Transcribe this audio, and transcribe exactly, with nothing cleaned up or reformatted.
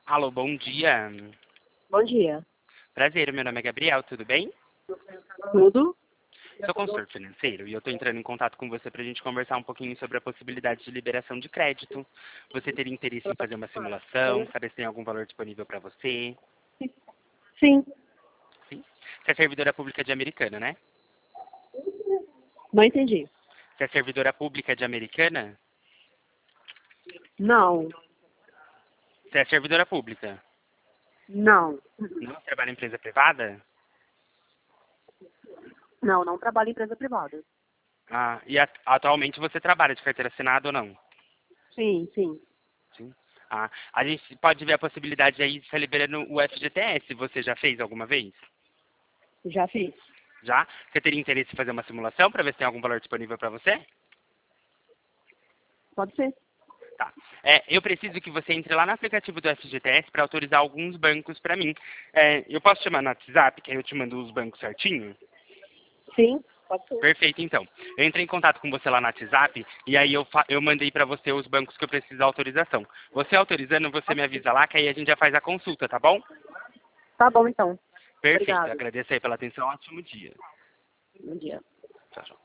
Alô, bom dia. Bom dia. Prazer, meu nome é Gabriel, tudo bem? Tudo? Sou consultor financeiro e eu estou entrando em contato com você para a gente conversar um pouquinho sobre a possibilidade de liberação de crédito. Você teria interesse em fazer uma simulação, saber se tem algum valor disponível para você? Sim. Sim. Você é servidora pública de Americana, né? Não entendi. Você é servidora pública de Americana? Não. Você é servidora pública? Não. Não trabalha em empresa privada? Não, não trabalho em empresa privada. Ah, e a- atualmente você trabalha de carteira assinada ou não? Sim, sim. Sim. Ah, a gente pode ver a possibilidade aí de estar liberando o F G T S. Você já fez alguma vez? Já fiz. Já? Você teria interesse em fazer uma simulação para ver se tem algum valor disponível para você? Pode ser. Tá. É, eu preciso que você entre lá no aplicativo do F G T S para autorizar alguns bancos para mim. É, eu posso te chamar no WhatsApp, que aí eu te mando os bancos certinho? Sim, pode ser. Perfeito, então. Eu entrei em contato com você lá no WhatsApp e aí eu, fa- eu mandei para você os bancos que eu preciso da autorização. Você autorizando, você me avisa lá, que aí a gente já faz a consulta, tá bom? Tá bom, então. Perfeito. Obrigada. Agradeço aí pela atenção. Ótimo dia. Bom dia. Tchau, tchau.